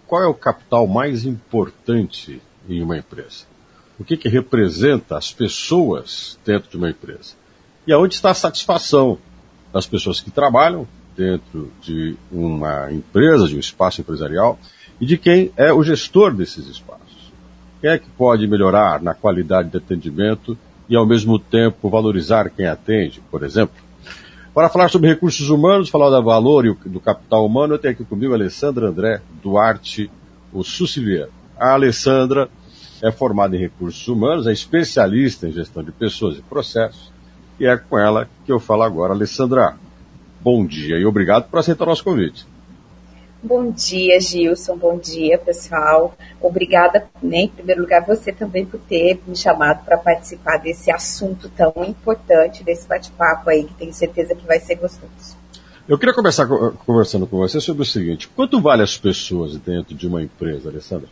qual é o capital mais importante em uma empresa? O que representa as pessoas dentro de uma empresa? E aonde está a satisfação das pessoas que trabalham dentro de uma empresa, de um espaço empresarial, e de quem é o gestor desses espaços? Quem é que pode melhorar na qualidade de atendimento e, ao mesmo tempo, valorizar quem atende, por exemplo? Para falar sobre recursos humanos, falar do valor e do capital humano, eu tenho aqui comigo a Alessandra André Duarte, o Sucilier. A Alessandra é formada em recursos humanos, é especialista em gestão de pessoas e processos, e é com ela que eu falo agora. Alessandra, bom dia e obrigado por aceitar o nosso convite. Bom dia, Gilson. Bom dia, pessoal. Obrigada, né, em primeiro lugar, você também por ter me chamado para participar desse assunto tão importante, desse bate-papo aí, que tenho certeza que vai ser gostoso. Eu queria começar conversando com você sobre o seguinte: quanto vale as pessoas dentro de uma empresa, Alessandra?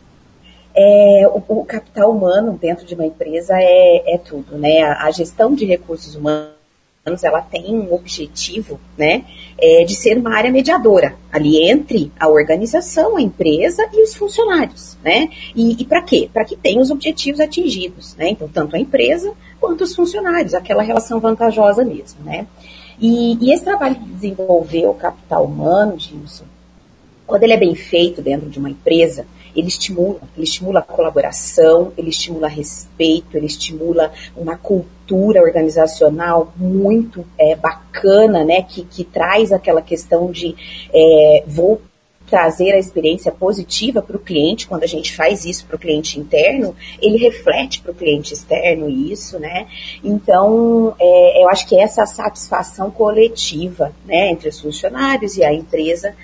O capital humano dentro de uma empresa é tudo, né? A gestão de recursos humanos, ela tem um objetivo, né, de ser uma área mediadora ali entre a organização, a empresa e os funcionários, né? E para quê? Para que tenha os objetivos atingidos, né? Então, tanto a empresa quanto os funcionários, aquela relação vantajosa mesmo, né? E esse trabalho de desenvolver o capital humano, Gilson, quando ele é bem feito dentro de uma empresa, ele estimula a colaboração, ele estimula respeito, ele estimula uma cultura organizacional muito bacana, né, que traz aquela questão de vou trazer a experiência positiva para o cliente. Quando a gente faz isso para o cliente interno, ele reflete para o cliente externo isso, né? Então, eu acho que essa satisfação coletiva, né, entre os funcionários e a empresa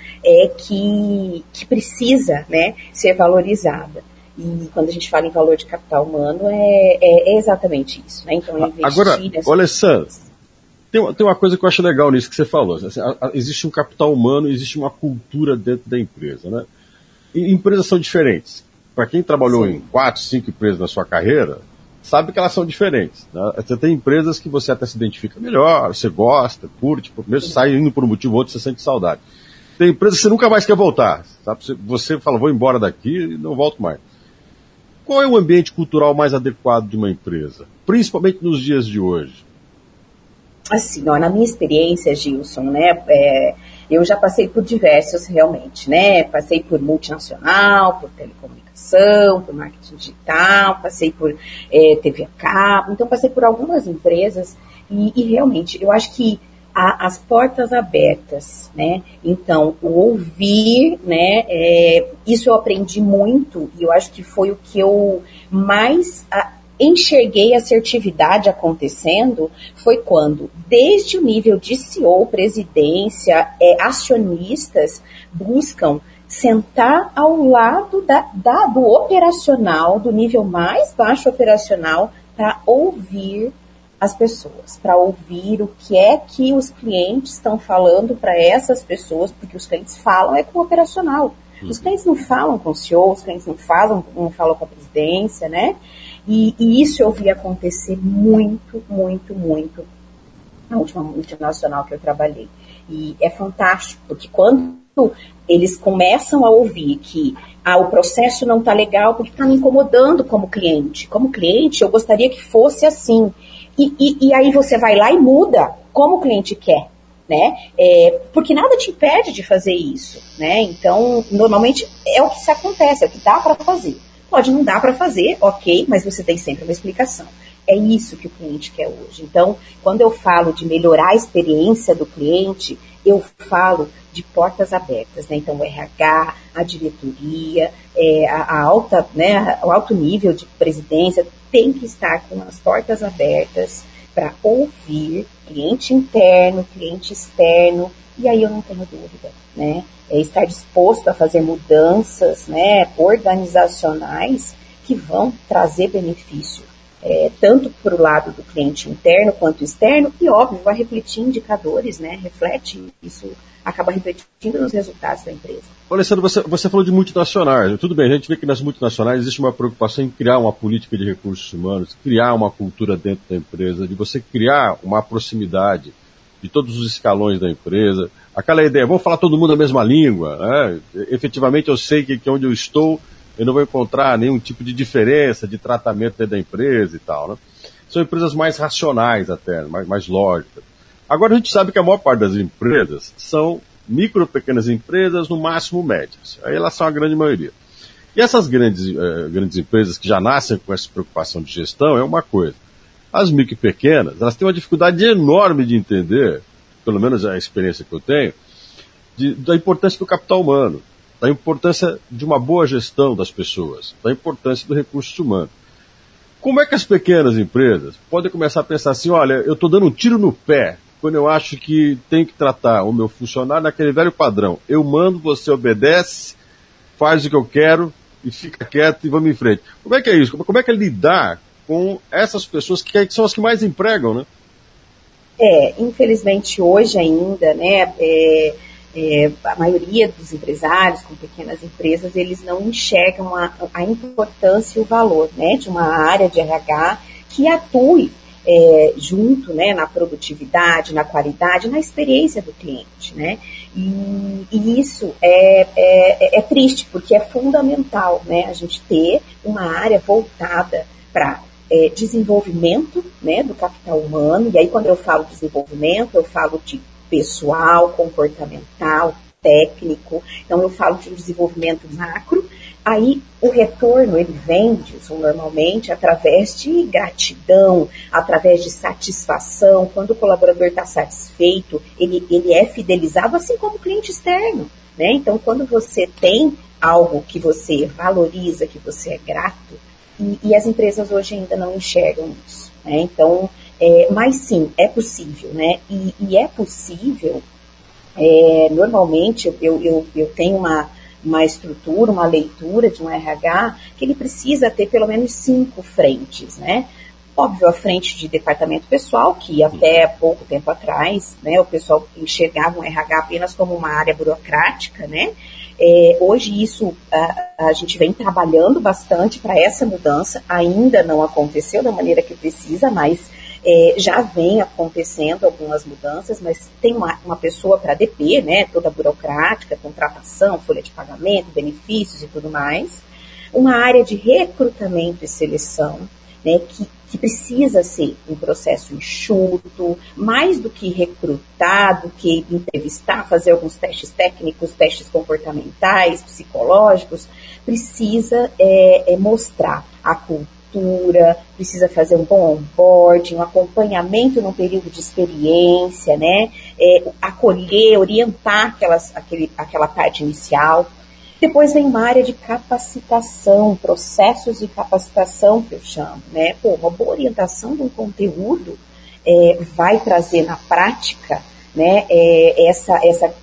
que precisa, né, ser valorizada. E quando a gente fala em valor de capital humano, é exatamente isso, né? Então, investir... Agora, Alessandra, tem uma coisa que eu acho legal nisso que você falou. Assim, existe um capital humano, existe uma cultura dentro da empresa, né? E empresas são diferentes. Para quem trabalhou Sim. em 4, 5 empresas na sua carreira, sabe que elas são diferentes, né? Você tem empresas que você até se identifica melhor, você gosta, curte, mesmo sai indo por um motivo ou outro, você sente saudade. Tem empresas que você nunca mais quer voltar, sabe? Você fala, vou embora daqui e não volto mais. Qual é o ambiente cultural mais adequado de uma empresa, principalmente nos dias de hoje? Assim, ó, na minha experiência, Gilson, né, eu já passei por diversos realmente, né, passei por multinacional, por telecomunicação, por marketing digital, passei por TV a cabo, então passei por algumas empresas e realmente eu acho que as portas abertas, né, então o ouvir, né, isso eu aprendi muito e eu acho que foi o que eu mais... enxerguei a assertividade acontecendo foi quando, desde o nível de CEO, presidência, acionistas buscam sentar ao lado do operacional, do nível mais baixo operacional, para ouvir as pessoas, para ouvir o que é que os clientes estão falando para essas pessoas, porque os clientes falam com o operacional. Os clientes não falam com o CEO, os clientes não falam com a presidência, né? E isso eu vi acontecer muito, muito, muito na última multinacional que eu trabalhei. E é fantástico, porque quando eles começam a ouvir que o processo não está legal porque está me incomodando como cliente. Como cliente, eu gostaria que fosse assim. E aí você vai lá e muda como o cliente quer. Né? Porque nada te impede de fazer isso, né? Então, normalmente é o que se acontece, é o que dá para fazer. Pode não dar para fazer, ok, mas você tem sempre uma explicação. É isso que o cliente quer hoje. Então, quando eu falo de melhorar a experiência do cliente, eu falo de portas abertas, né? Então, o RH, a diretoria, a alta, né, o alto nível de presidência tem que estar com as portas abertas para ouvir cliente interno, cliente externo, e aí eu não tenho dúvida, né? Estar disposto a fazer mudanças, né, organizacionais que vão trazer benefício, tanto para o lado do cliente interno quanto externo, e óbvio, vai refletir indicadores, né? Reflete isso, acaba refletindo nos resultados da empresa. Alessandro, você falou de multinacionais. Tudo bem, a gente vê que nas multinacionais existe uma preocupação em criar uma política de recursos humanos, criar uma cultura dentro da empresa, de você criar uma proximidade de todos os escalões da empresa, aquela ideia, vamos falar todo mundo a mesma língua, né? Efetivamente eu sei que onde eu estou eu não vou encontrar nenhum tipo de diferença de tratamento dentro da empresa e tal, né? São empresas mais racionais até, mais lógicas. Agora a gente sabe que a maior parte das empresas são micro, pequenas empresas, no máximo médias. Aí elas são a grande maioria. E essas grandes empresas que já nascem com essa preocupação de gestão é uma coisa. As micro e pequenas, elas têm uma dificuldade enorme de entender, pelo menos a experiência que eu tenho, da importância do capital humano, da importância de uma boa gestão das pessoas, da importância do recurso humano. Como é que as pequenas empresas podem começar a pensar assim, olha, eu estou dando um tiro no pé quando eu acho que tenho que tratar o meu funcionário naquele velho padrão. Eu mando, você obedece, faz o que eu quero e fica quieto e vamos em frente. Como é que é isso? Como é que é lidar com essas pessoas que são as que mais empregam, né? Infelizmente hoje ainda, né, a maioria dos empresários com pequenas empresas, eles não enxergam a importância e o valor, né, de uma área de RH que atue junto, né, na produtividade, na qualidade, na experiência do cliente, né, e isso é triste, porque é fundamental, né, a gente ter uma área voltada para desenvolvimento, né, do capital humano, e aí quando eu falo desenvolvimento, eu falo de pessoal, comportamental, técnico, então eu falo de um desenvolvimento macro, aí o retorno ele vem disso normalmente através de gratidão, através de satisfação, quando o colaborador está satisfeito, ele é fidelizado, assim como o cliente externo, né? Então quando você tem algo que você valoriza, que você é grato, e as empresas hoje ainda não enxergam isso, né? Então, mas sim, é possível, né? E é possível, normalmente eu tenho uma estrutura, uma leitura de um RH que ele precisa ter pelo menos 5 frentes, né? Óbvio, a frente de departamento pessoal, que até pouco tempo atrás, né, o pessoal enxergava um RH apenas como uma área burocrática, né? Hoje isso a gente vem trabalhando bastante para essa mudança, ainda não aconteceu da maneira que precisa, mas já vem acontecendo algumas mudanças, mas tem uma pessoa para DP, né, toda burocrática, contratação, folha de pagamento, benefícios e tudo mais, uma área de recrutamento e seleção, né, que precisa ser um processo enxuto, mais do que recrutar, do que entrevistar, fazer alguns testes técnicos, testes comportamentais, psicológicos, precisa mostrar a cultura, precisa fazer um bom onboarding, um acompanhamento num período de experiência, né, acolher, orientar aquela parte inicial. Depois vem uma área de capacitação, processos de capacitação que eu chamo, né? Uma boa orientação de um conteúdo vai trazer na prática, né, essa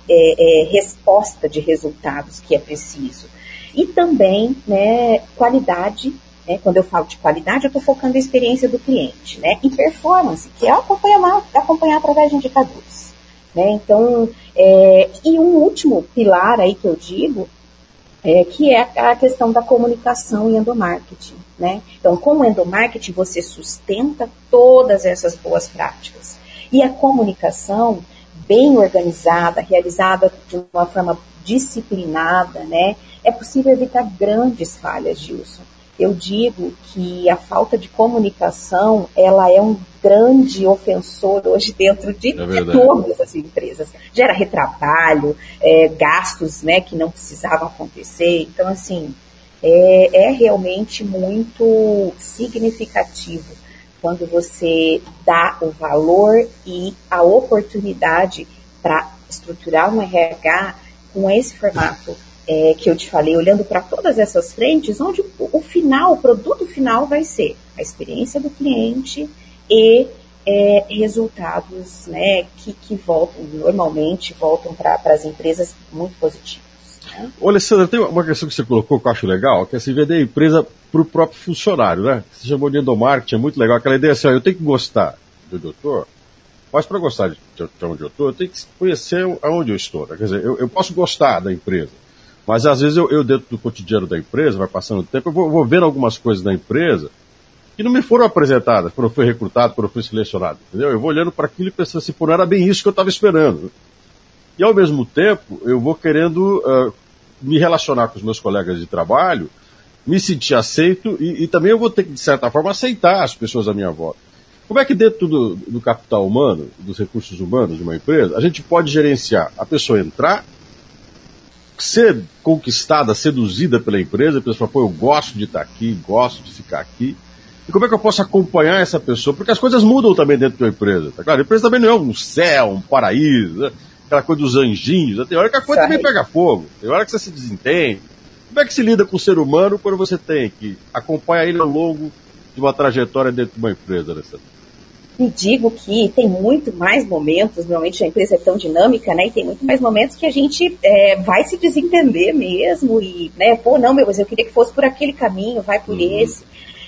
resposta de resultados que é preciso. E também, né, qualidade, né? Quando eu falo de qualidade, eu estou focando na experiência do cliente, né? E performance, que é acompanhar através de indicadores, né? Então, e um último pilar aí que eu digo, que é a questão da comunicação e endomarketing, né? Então, com o endomarketing, você sustenta todas essas boas práticas. E a comunicação bem organizada, realizada de uma forma disciplinada, né? É possível evitar grandes falhas, Gilson. Eu digo que a falta de comunicação, ela é um grande ofensor hoje dentro de todas as empresas. Gera retrabalho, gastos, né, que não precisavam acontecer. Então, assim, é realmente muito significativo quando você dá o valor e a oportunidade para estruturar um RH com esse formato que eu te falei, olhando para todas essas frentes, onde o produto final vai ser a experiência do cliente e resultados, né, que normalmente voltam para as empresas muito positivos. Né? Ô, Alessandra, tem uma questão que você colocou que eu acho legal, que é se vender a empresa para o próprio funcionário, né? Você chamou de endomarketing, é muito legal. Aquela ideia assim, eu tenho que gostar do doutor, mas para gostar de onde eu estou, eu tenho que conhecer aonde eu estou. Né? Quer dizer, eu posso gostar da empresa, mas às vezes eu dentro do cotidiano da empresa, vai passando o tempo, eu vou vendo algumas coisas da empresa que não me foram apresentadas quando eu fui recrutado, quando eu fui selecionado, entendeu? Eu vou olhando para aquilo e pensando assim, não era bem isso que eu estava esperando. E, ao mesmo tempo, eu vou querendo me relacionar com os meus colegas de trabalho, me sentir aceito e também eu vou ter que, de certa forma, aceitar as pessoas à minha volta. Como é que dentro do capital humano, dos recursos humanos de uma empresa, a gente pode gerenciar a pessoa entrar, ser conquistada, seduzida pela empresa, a pessoa fala, eu gosto de estar aqui, gosto de ficar aqui. E como é que eu posso acompanhar essa pessoa? Porque as coisas mudam também dentro da empresa. Tá claro? A empresa também não é um céu, um paraíso, né? Aquela coisa dos anjinhos. Tem hora que a coisa também pega fogo, tem hora que você se desentende. Como é que se lida com o ser humano quando você tem que acompanhar ele ao longo de uma trajetória dentro de uma empresa, Alessandra? E digo que tem muito mais momentos, normalmente a empresa é tão dinâmica, né, e tem muito mais momentos que a gente vai se desentender mesmo, e, né, não, mas eu queria que fosse por aquele caminho, vai por esse.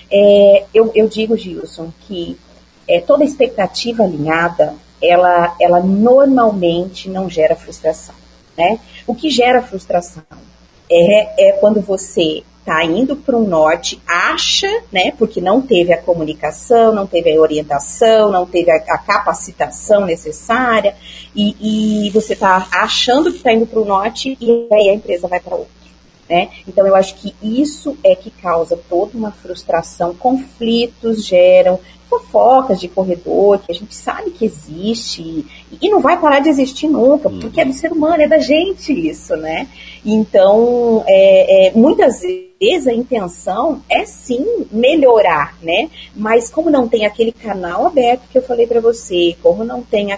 Eu digo, Gilson, que toda expectativa alinhada, ela normalmente não gera frustração, né? O que gera frustração é quando você está indo para um norte, acha, né, porque não teve a comunicação, não teve a orientação, não teve a capacitação necessária, e você está achando que está indo para o norte e aí a empresa vai para outro. Né? Então, eu acho que isso é que causa toda uma frustração, conflitos geram, fofocas de corredor, que a gente sabe que existe, e não vai parar de existir nunca, porque é do ser humano, é da gente isso, né? Então, muitas vezes a intenção é sim melhorar, né? Mas como não tem aquele canal aberto que eu falei para você, como não tem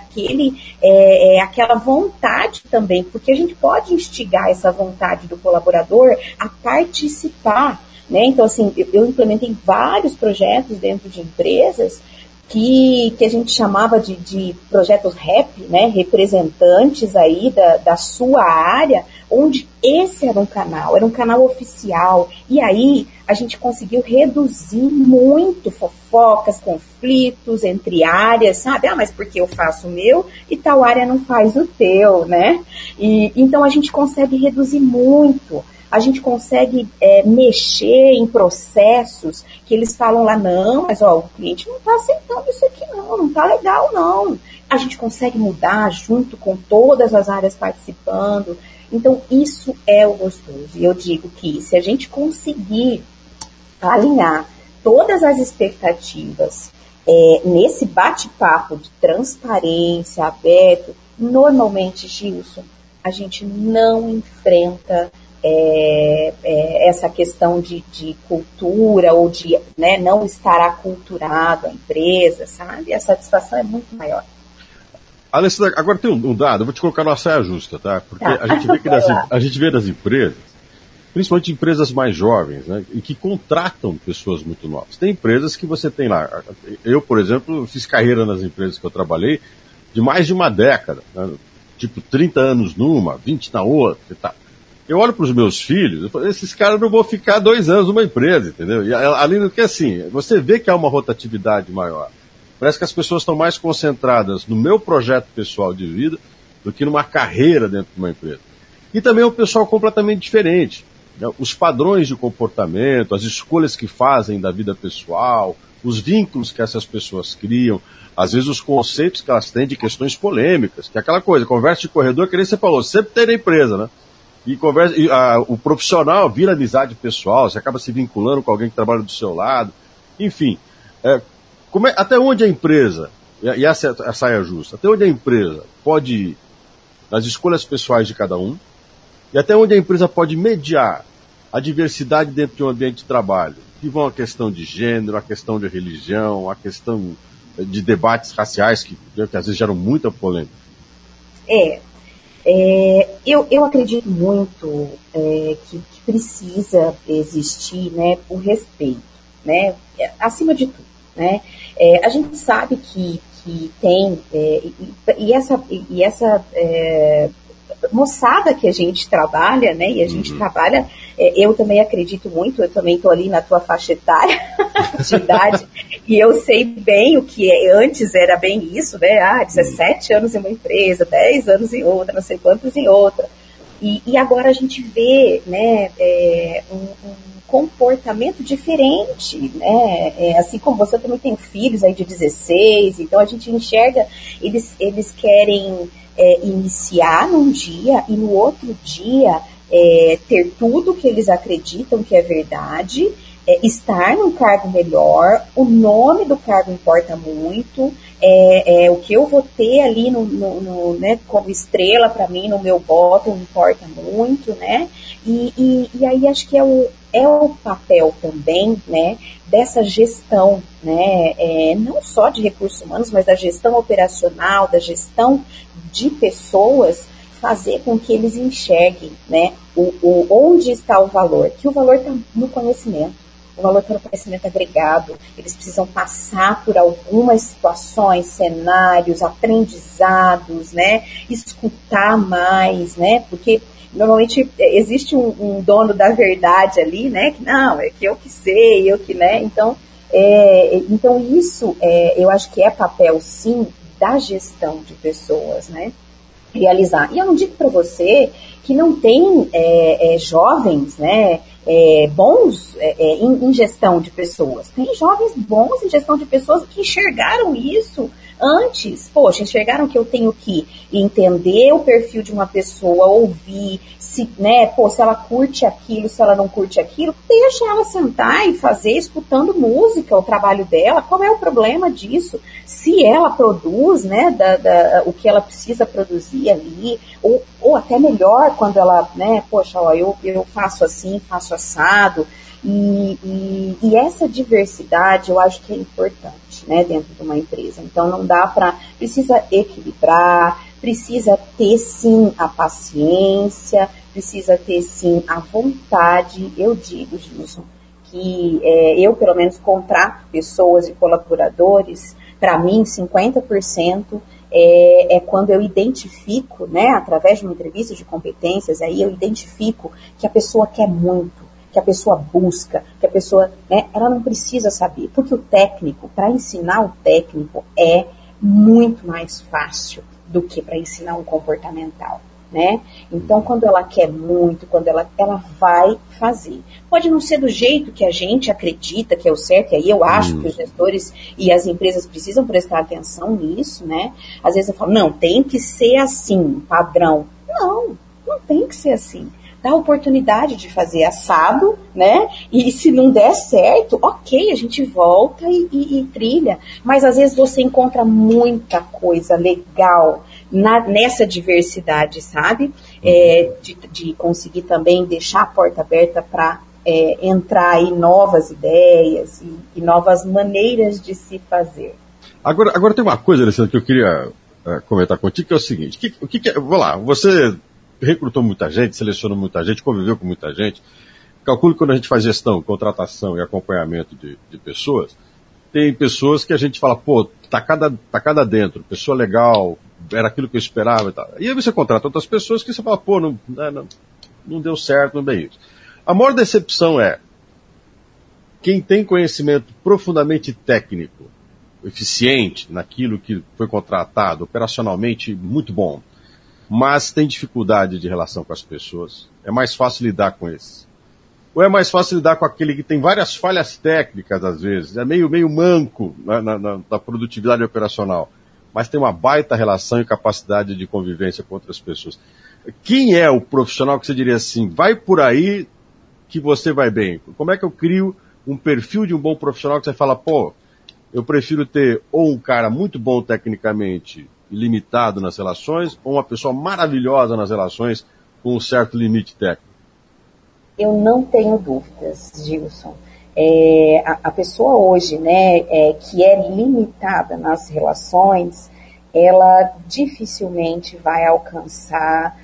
aquela vontade também, porque a gente pode instigar essa vontade do colaborador a participar, né? Então, assim, eu implementei vários projetos dentro de empresas que a gente chamava de projetos REP, né? Representantes aí da sua área, onde esse era um canal oficial, e aí a gente conseguiu reduzir muito fofocas, conflitos entre áreas, sabe? Mas porque eu faço o meu e tal área não faz o teu, né? E então a gente consegue reduzir muito. A gente consegue mexer em processos que eles falam lá, não, mas o cliente não está aceitando isso aqui não está legal não. A gente consegue mudar junto com todas as áreas participando. Então, isso é o gostoso. E eu digo que se a gente conseguir alinhar todas as expectativas nesse bate-papo de transparência, aberto, normalmente, Gilson, a gente não enfrenta essa questão de cultura ou de, né, não estar aculturado a empresa, sabe? A satisfação é muito maior. Alessandra, agora tem um dado, eu vou te colocar numa saia justa, tá? Porque a gente vê que a gente vê das empresas, principalmente empresas mais jovens, né, e que contratam pessoas muito novas. Tem empresas que você tem lá, eu, por exemplo, fiz carreira nas empresas que eu trabalhei de mais de uma década, né, tipo 30 anos numa, 20 na outra e tal. Eu olho para os meus filhos, eu falo, esses caras não vão ficar 2 anos numa empresa, entendeu? E além do que, assim, você vê que há uma rotatividade maior. Parece que as pessoas estão mais concentradas no meu projeto pessoal de vida do que numa carreira dentro de uma empresa. E também é um pessoal completamente diferente. Né? Os padrões de comportamento, as escolhas que fazem da vida pessoal, os vínculos que essas pessoas criam, às vezes os conceitos que elas têm de questões polêmicas, que é aquela coisa, conversa de corredor, que nem você falou, sempre tem na empresa, né? O profissional vira amizade pessoal, você acaba se vinculando com alguém que trabalha do seu lado, enfim. Até onde a empresa, e essa é a saia justa, até onde a empresa pode ir nas escolhas pessoais de cada um, e até onde a empresa pode mediar a diversidade dentro de um ambiente de trabalho, que vão a questão de gênero, a questão de religião, a questão de debates raciais, que às vezes geram muita polêmica. Eu acredito muito que precisa existir, né, o respeito, né, acima de tudo, né. A gente sabe que tem essa moçada que a gente trabalha, né, e a gente trabalha, eu também acredito muito, eu também estou ali na tua faixa etária de idade, e eu sei bem o que antes era bem isso, né, 17 anos em uma empresa, 10 anos em outra, não sei quantos em outra, e agora a gente vê, né, um comportamento diferente, né, assim como você também tem filhos aí de 16, então a gente enxerga, eles querem iniciar num dia e no outro dia ter tudo que eles acreditam que é verdade, estar num cargo melhor, o nome do cargo importa muito, o que eu vou ter ali né, como estrela para mim no meu bottom importa muito, né? E aí acho que é o papel também, né, dessa gestão, né, não só de recursos humanos, mas da gestão operacional, da gestão de pessoas, fazer com que eles enxerguem, né, onde está o valor, que o valor está no conhecimento. O valor está no conhecimento agregado. Eles precisam passar por algumas situações, cenários, aprendizados, né? Escutar mais, né? Porque normalmente existe um dono da verdade ali, né? Que não, é que eu que sei, eu que, né? Então isso eu acho que é papel, sim, da gestão de pessoas, né? Realizar. E eu não digo para você que não tem jovens, né? Bons em gestão de pessoas. Tem jovens bons em gestão de pessoas que enxergaram isso antes. Poxa, enxergaram que eu tenho que entender o perfil de uma pessoa, ouvir, se ela curte aquilo, se ela não curte aquilo, deixa ela sentar e fazer, escutando música, o trabalho dela. Qual é o problema disso? Se ela produz, né, o que ela precisa produzir ali, ou até melhor quando ela, né, poxa, ó, eu faço assim, faço assado, e essa diversidade eu acho que é importante, né, dentro de uma empresa. Então não dá precisa equilibrar, precisa ter sim a paciência, precisa ter sim a vontade. Eu digo, Gilson, que eu pelo menos contrato pessoas e colaboradores, para mim 50% é quando eu identifico, né, através de uma entrevista de competências, aí eu identifico que a pessoa quer muito, que a pessoa busca, que a pessoa, né, ela não precisa saber, porque o técnico, para ensinar o técnico é muito mais fácil do que para ensinar um comportamental, né? Então, quando ela quer muito, quando ela vai fazer. Pode não ser do jeito que a gente acredita que é o certo, e aí eu acho que os gestores e as empresas precisam prestar atenção nisso, né? Às vezes eu falo, não, tem que ser assim, padrão. Não tem que ser assim. Dá a oportunidade de fazer assado, né? E se não der certo, ok, a gente volta e trilha. Mas às vezes você encontra muita coisa legal nessa diversidade, sabe? De conseguir também deixar a porta aberta para entrar aí novas ideias e novas maneiras de se fazer. Agora tem uma coisa, Alessandra, que eu queria comentar contigo, que é o seguinte. Vamos lá, você recrutou muita gente, selecionou muita gente, conviveu com muita gente. Calculo que quando a gente faz gestão, contratação e acompanhamento de pessoas, tem pessoas que a gente fala, pô, tacada dentro, pessoa legal, era aquilo que eu esperava e tal. E aí você contrata outras pessoas que você fala, pô, não deu certo, não deu isso. A maior decepção é quem tem conhecimento profundamente técnico, eficiente naquilo que foi contratado, operacionalmente muito bom, mas tem dificuldade de relação com as pessoas. É mais fácil lidar com esse. Ou é mais fácil lidar com aquele que tem várias falhas técnicas, às vezes, é meio manco na produtividade operacional, mas tem uma baita relação e capacidade de convivência com outras pessoas. Quem é o profissional que você diria assim, vai por aí que você vai bem? Como é que eu crio um perfil de um bom profissional que você fala, pô, eu prefiro ter ou um cara muito bom tecnicamente limitado nas relações, ou uma pessoa maravilhosa nas relações com um certo limite técnico? Eu não tenho dúvidas, Gilson. A pessoa hoje, né, que é limitada nas relações, ela dificilmente vai alcançar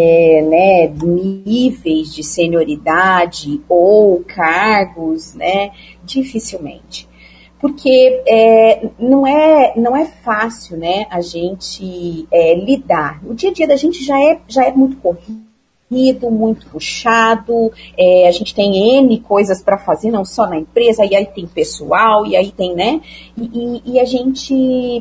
né, níveis de senioridade ou cargos, né, dificilmente. Porque não é fácil, né, a gente lidar. O dia a dia da gente já é muito corrido, muito puxado, a gente tem N coisas para fazer, não só na empresa, e aí tem pessoal, e aí tem, né, e a gente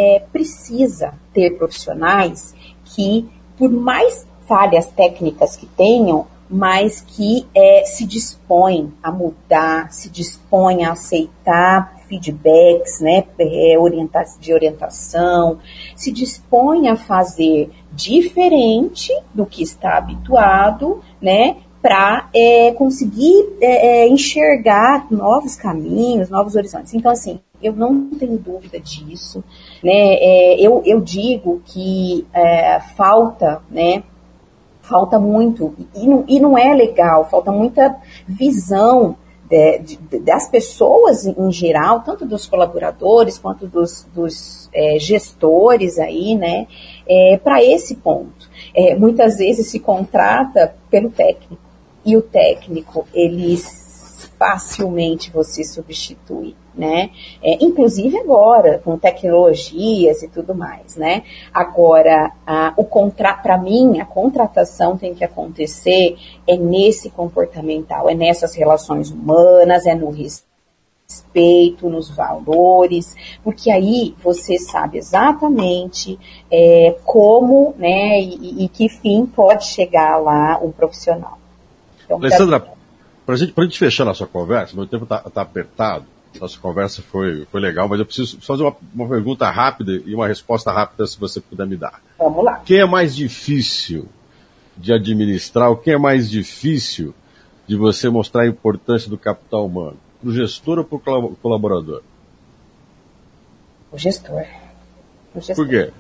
precisa ter profissionais que, por mais falhas técnicas que tenham, mas que se dispõem a mudar, se dispõem a aceitar feedbacks, né, de orientação, se dispõe a fazer diferente do que está habituado, né, para conseguir enxergar novos caminhos, novos horizontes. Então, assim, eu não tenho dúvida disso, né? Eu digo que falta, né? Falta muito, e não é legal, falta muita visão das pessoas em geral, tanto dos colaboradores quanto dos gestores aí, né, para esse ponto. Muitas vezes se contrata pelo técnico, e o técnico, ele facilmente você substitui, né? Inclusive agora, com tecnologias e tudo mais, né? Agora, para mim, a contratação tem que acontecer nesse comportamental, nessas relações humanas, no respeito, nos valores, porque aí você sabe exatamente como, né, e que fim pode chegar lá um profissional. Então, Alessandra, para gente fechar nossa conversa, meu tempo tá apertado, nossa conversa foi legal, mas eu preciso fazer uma pergunta rápida e uma resposta rápida, se você puder me dar. Vamos lá. Quem é mais difícil de administrar, ou quem é mais difícil de você mostrar a importância do capital humano? Para o gestor ou para o colaborador? O gestor. Por quê?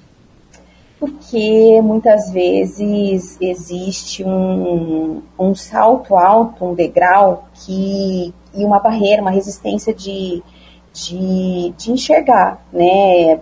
Porque muitas vezes existe um salto alto, um degrau, e uma barreira, uma resistência de enxergar, né,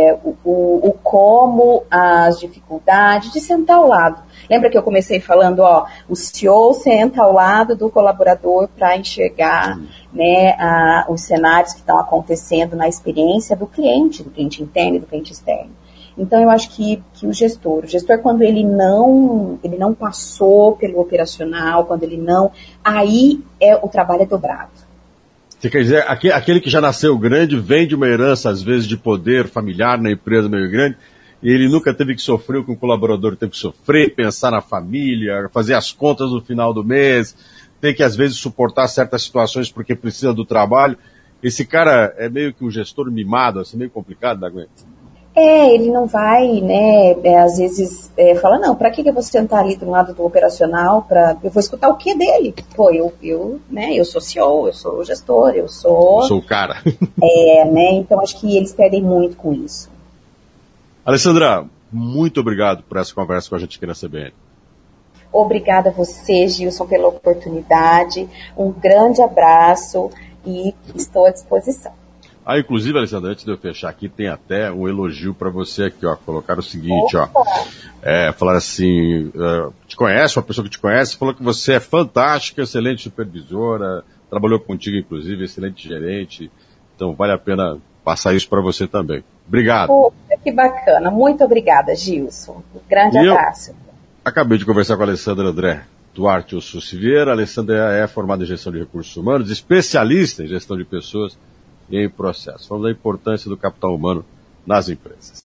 o como, as dificuldades, de sentar ao lado. Lembra que eu comecei falando, o CEO senta ao lado do colaborador para enxergar, né, os cenários que estão acontecendo na experiência do cliente interno e do cliente externo. Então, eu acho que o gestor, quando ele não passou pelo operacional, quando ele não, aí o trabalho é dobrado. Você quer dizer, aquele que já nasceu grande, vem de uma herança, às vezes, de poder familiar na empresa meio grande, e ele nunca teve que sofrer com o colaborador, teve que sofrer, pensar na família, fazer as contas no final do mês, tem que, às vezes, suportar certas situações porque precisa do trabalho. Esse cara é meio que um gestor mimado, assim, meio complicado, né? Ele não vai, né, às vezes fala, não, para que eu vou sentar ali do lado do operacional, eu vou escutar o que dele? Pô, eu sou CEO, eu sou gestor, eu sou o cara. Né, então acho que eles perdem muito com isso. Alessandra, muito obrigado por essa conversa com a gente aqui na CBN. Obrigada a você, Gilson, pela oportunidade, um grande abraço e estou à disposição. Inclusive, Alessandra, antes de eu fechar aqui, tem até um elogio para você aqui, colocaram o seguinte, falaram assim, te conhece, uma pessoa que te conhece, falou que você é fantástica, excelente supervisora, trabalhou contigo, inclusive, excelente gerente, então vale a pena passar isso para você também. Obrigado. Que bacana, muito obrigada, Gilson, um grande abraço. Acabei de conversar com a Alessandra André Duarte Osso Vieira. A Alessandra é formada em gestão de recursos humanos, especialista em gestão de pessoas e em processo. Falando da importância do capital humano nas empresas.